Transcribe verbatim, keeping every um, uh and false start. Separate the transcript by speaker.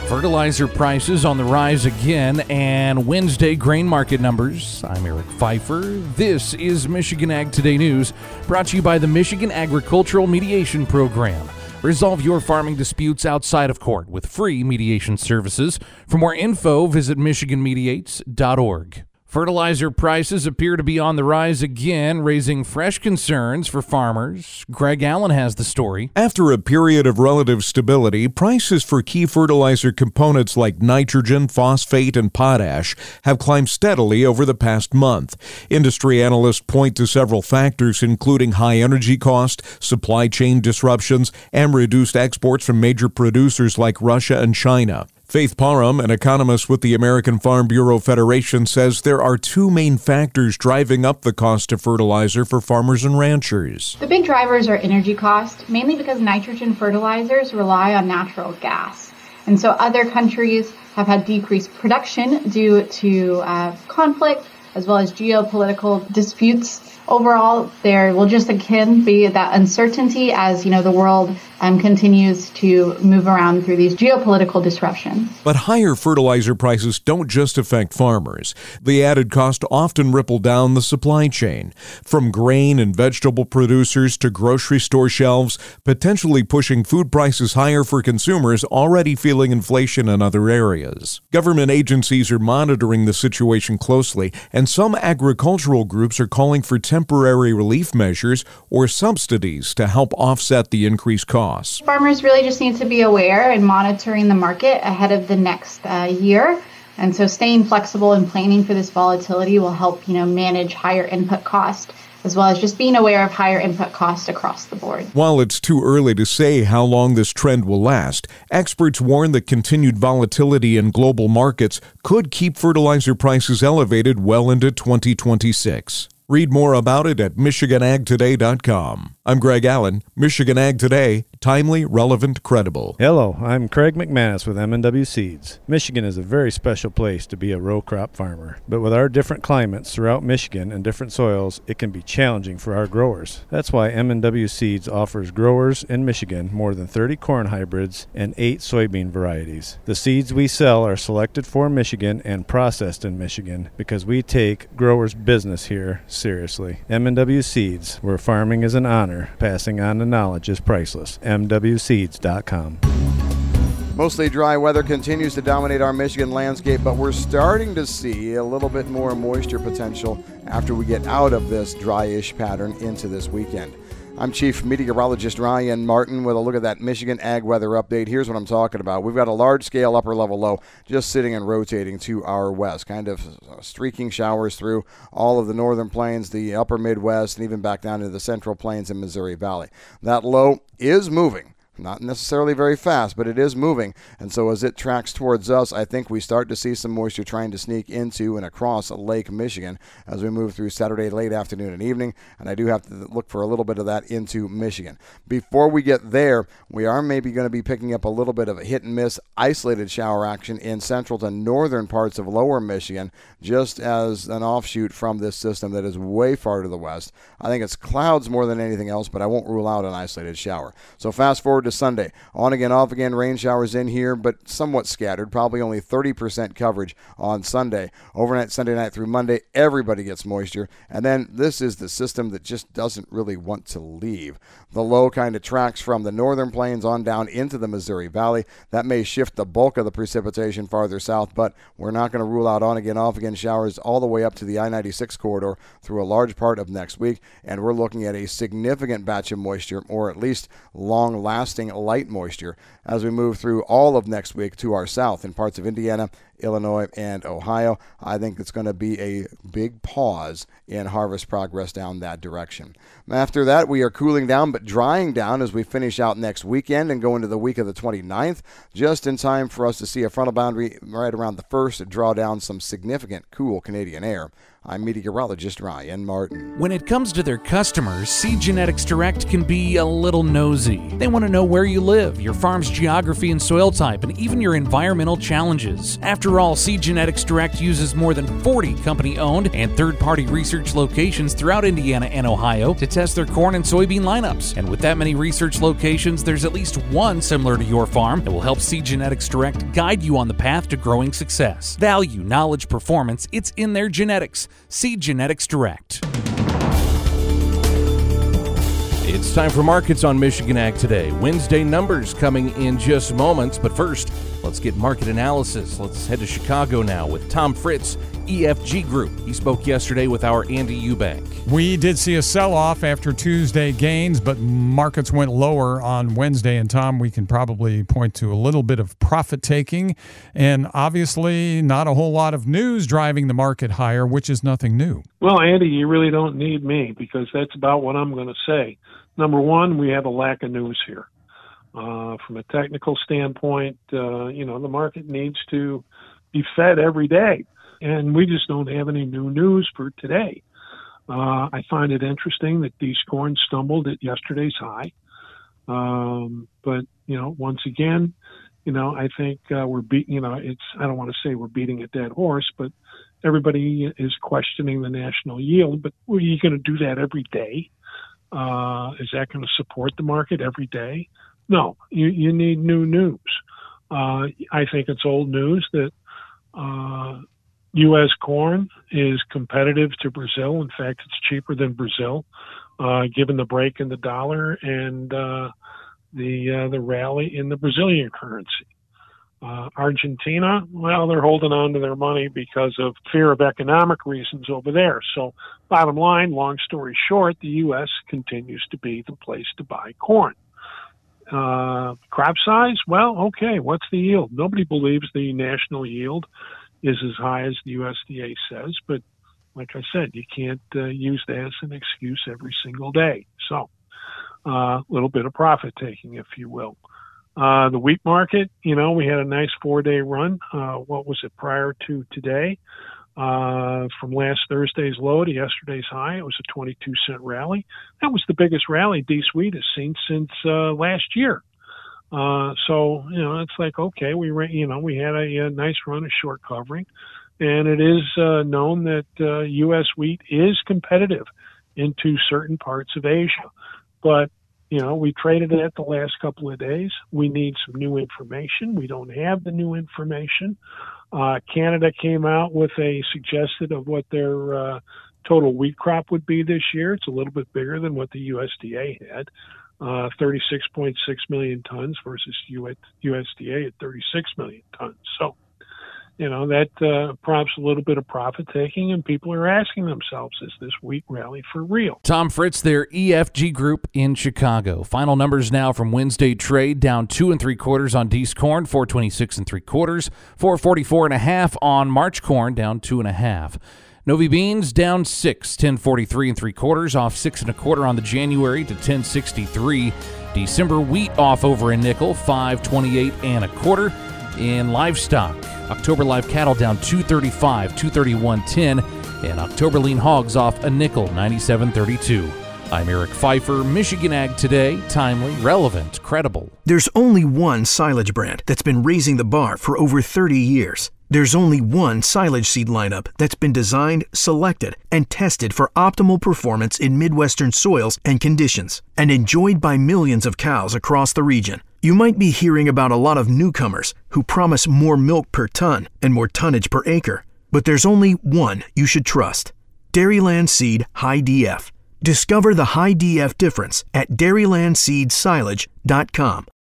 Speaker 1: Fertilizer prices on the rise again, and Wednesday grain market numbers. I'm Eric Pfeiffer. This is Michigan Ag Today News, brought to you by the Michigan Agricultural Mediation Program. Resolve your farming disputes outside of court with free mediation services. For more info, visit michigan mediates dot org. Fertilizer prices appear to be on the rise again, raising fresh concerns for farmers. Greg Allen has the story.
Speaker 2: After a period of relative stability, prices for key fertilizer components like nitrogen, phosphate, and potash have climbed steadily over the past month. Industry analysts point to several factors, including high energy cost, supply chain disruptions, and reduced exports from major producers like Russia and China. Faith Parham, an economist with the American Farm Bureau Federation, says there are two main factors driving up the cost of fertilizer for farmers and ranchers.
Speaker 3: The big drivers are energy cost, mainly because nitrogen fertilizers rely on natural gas. And so other countries have had decreased production due to uh, conflict as well as geopolitical disputes. Overall, there will just again be that uncertainty as, you know, the world um, continues to move around through these geopolitical disruptions.
Speaker 2: But higher fertilizer prices don't just affect farmers. The added cost often ripple down the supply chain, from grain and vegetable producers to grocery store shelves, potentially pushing food prices higher for consumers already feeling inflation in other areas. Government agencies are monitoring the situation closely, and some agricultural groups are calling for temporary relief measures or subsidies to help offset the increased costs.
Speaker 3: Farmers really just need to be aware and monitoring the market ahead of the next uh, year. And so staying flexible and planning for this volatility will help, you know, manage higher input cost, as well as just being aware of higher input costs across the board.
Speaker 2: While it's too early to say how long this trend will last, experts warn that continued volatility in global markets could keep fertilizer prices elevated well into twenty twenty-six. Read more about it at michigan ag today dot com. I'm Greg Allen, Michigan Ag Today, timely, relevant, credible.
Speaker 4: Hello, I'm Craig McManus with M and W Seeds. Michigan is a very special place to be a row crop farmer, but with our different climates throughout Michigan and different soils, it can be challenging for our growers. That's why M and W Seeds offers growers in Michigan more than thirty corn hybrids and eight soybean varieties. The seeds we sell are selected for Michigan and processed in Michigan because we take growers' business here seriously. M and W Seeds, where farming is an honor, passing on the knowledge is priceless. m w seeds dot com.
Speaker 5: Mostly dry weather continues to dominate our Michigan landscape, but we're starting to see a little bit more moisture potential after we get out of this dryish pattern into this weekend. I'm Chief Meteorologist Ryan Martin with a look at that Michigan Ag Weather Update. Here's what I'm talking about. We've got a large-scale upper-level low just sitting and rotating to our west, kind of streaking showers through all of the northern plains, the upper Midwest, and even back down into the central plains and Missouri Valley. That low is moving. Not necessarily very fast, but it is moving. And so as it tracks towards us, I think we start to see some moisture trying to sneak into and across Lake Michigan as we move through Saturday late afternoon and evening. And I do have to look for a little bit of that into Michigan. Before we get there, we are maybe going to be picking up a little bit of a hit and miss isolated shower action in central to northern parts of lower Michigan, just as an offshoot from this system that is way far to the west. I think it's clouds more than anything else, but I won't rule out an isolated shower. So fast forward to Sunday. On again, off again, rain showers in here, but somewhat scattered, probably only thirty percent coverage on Sunday. Overnight, Sunday night through Monday, everybody gets moisture. And then this is the system that just doesn't really want to leave. The low kind of tracks from the northern plains on down into the Missouri Valley. That may shift the bulk of the precipitation farther south, but we're not going to rule out on again, off again showers all the way up to the I ninety-six corridor through a large part of next week. And we're looking at a significant batch of moisture, or at least long-lasting light moisture, as we move through all of next week to our south in parts of Indiana, Illinois, and Ohio. I think it's going to be a big pause in harvest progress down that direction. After that, we are cooling down but drying down as we finish out next weekend and go into the week of the twenty-ninth, just in time for us to see a frontal boundary right around the first to draw down some significant cool Canadian air. I'm meteorologist Ryan Martin.
Speaker 1: When it comes to their customers, Seed Genetics Direct can be a little nosy. They want to know where you live, your farm's geography and soil type, and even your environmental challenges. After After all, Seed Genetics Direct uses more than forty company-owned and third-party research locations throughout Indiana and Ohio to test their corn and soybean lineups. And with that many research locations, there's at least one similar to your farm that will help Seed Genetics Direct guide you on the path to growing success. Value, knowledge, performance, it's in their genetics. Seed Genetics Direct. It's time for markets on Michigan Ag Today. Wednesday numbers coming in just moments, but first, let's get market analysis. Let's head to Chicago now with Tom Fritz, E F G Group. He spoke yesterday with our Andy Eubank.
Speaker 6: We did see a sell-off after Tuesday gains, but markets went lower on Wednesday. And Tom, we can probably point to a little bit of profit-taking, and obviously not a whole lot of news driving the market higher, which is nothing new.
Speaker 7: Well, Andy, you really don't need me because that's about what I'm going to say. Number one, we have a lack of news here. Uh, from a technical standpoint, uh, you know, the market needs to be fed every day, and we just don't have any new news for today. Uh, I find it interesting that these corn stumbled at yesterday's high. Um, but, you know, once again, you know, I think uh, we're beating, you know, it's, I don't want to say we're beating a dead horse, but everybody is questioning the national yield. But are you going to do that every day? Uh, is that going to support the market every day? No, you, you need new news. Uh, I think it's old news that uh, U S corn is competitive to Brazil. In fact, it's cheaper than Brazil, uh, given the break in the dollar and uh, the uh, the rally in the Brazilian currency. Uh, Argentina, well, they're holding on to their money because of fear of economic reasons over there. So bottom line, long story short, the U S continues to be the place to buy corn. Uh, crop size, well, okay, what's the yield? Nobody believes the national yield is as high as the U S D A says, but like I said, you can't uh, use that as an excuse every single day. So a uh, little bit of profit taking, if you will. Uh, the wheat market, you know, we had a nice four-day run. Uh, what was it prior to today? Uh, from last Thursday's low to yesterday's high, it was a twenty-two cent rally. That was the biggest rally D Sweet has seen since uh, last year. Uh, so, you know, it's like, okay, we, you know, we had a, a nice run of short covering, and it is uh, known that uh, U S wheat is competitive into certain parts of Asia. But you know, we traded it the last couple of days. We need some new information. We don't have the new information. Uh, Canada came out with a suggested of what their uh, total wheat crop would be this year. It's a little bit bigger than what the U S D A had, uh, thirty-six point six million tons versus U S D A at thirty-six million tons. So, you know, that uh, prompts a little bit of profit taking, and people are asking themselves, is this wheat rally for real?
Speaker 1: Tom Fritz, their E F G Group in Chicago. Final numbers now from Wednesday trade, down two and three quarters on Dees corn, four twenty-six and three quarters, four forty-four and a half on March corn, down two and a half. Novi beans down six, ten forty-three and three quarters, off six and a quarter on the January to ten sixty-three. December wheat off over a nickel, five twenty-eight and a quarter. In livestock, October live cattle down two thirty-five, two thirty-one ten, and October lean hogs off a nickel, ninety-seven thirty-two. I'm Eric Pfeiffer, Michigan Ag Today, timely, relevant, credible.
Speaker 8: There's only one silage brand that's been raising the bar for over thirty years. There's only one silage seed lineup that's been designed, selected, and tested for optimal performance in Midwestern soils and conditions, and enjoyed by millions of cows across the region. You might be hearing about a lot of newcomers who promise more milk per ton and more tonnage per acre, but there's only one you should trust: Dairyland Seed High D F. Discover the High D F difference at dairyland seed silage dot com.